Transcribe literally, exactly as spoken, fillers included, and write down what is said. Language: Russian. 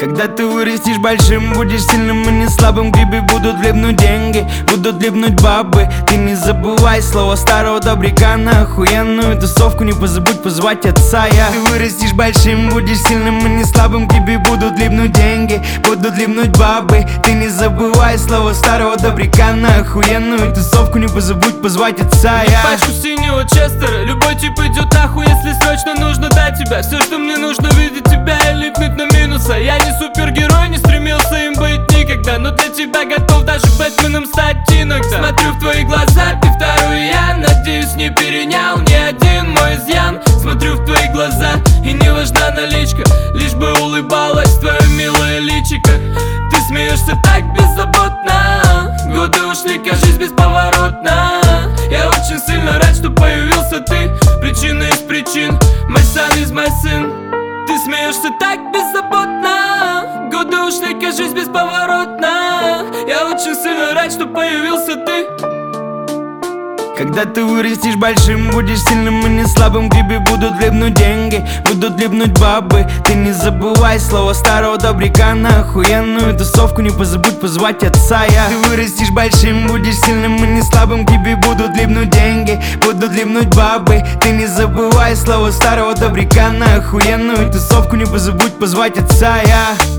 Когда ты вырастешь большим, будешь сильным и не слабым, к тебе будут липнуть деньги, будут липнуть бабы. Ты не забывай слово старого добряка, на охуенную тусовку не позабудь позвать отца. Я Ты вырастешь большим, будешь сильным и не слабым, к тебе будут липнуть деньги, будут липнуть бабы. Ты не забывай слово старого добряка, на охуенную тусовку не позабудь позвать отца. Я Пачку синего Честера, любой тип идет нахуй, если срочно нужно дать тебя. Все, что мне нужно, видеть тебя и липнуть на минуса. Я не супергерой, не стремился им быть никогда, но для тебя готов даже Бэтменом стать иногда. Смотрю в твои глаза, ты второй я, надеюсь, не перенял ни один мой изъян. Смотрю в твои глаза, и не важна наличка, лишь бы улыбалась твое милое личико. Ты смеешься так беззаботно, годы ушли, кажись, бесповоротно. Я очень сильно рад, что появился ты, причина из причин, my son is my sin. Ты смеешься так беззаботно, годы ушли, кажись, бесповоротно. Я очень сильно рад, что появился ты. Когда ты вырастешь большим, будешь сильным и не слабым, к тебе будут липнуть деньги, будут липнуть бабы. Ты не забывай слово старого добряка, на охуенную тусовку не позабудь позвать отца. Я Ты вырастешь большим, будешь сильным и не слабым, к тебе будут липнуть деньги, будут липнуть бабы. Ты не забывай слово старого добряка, на охуенную тусовку не позабудь позвать отца. Я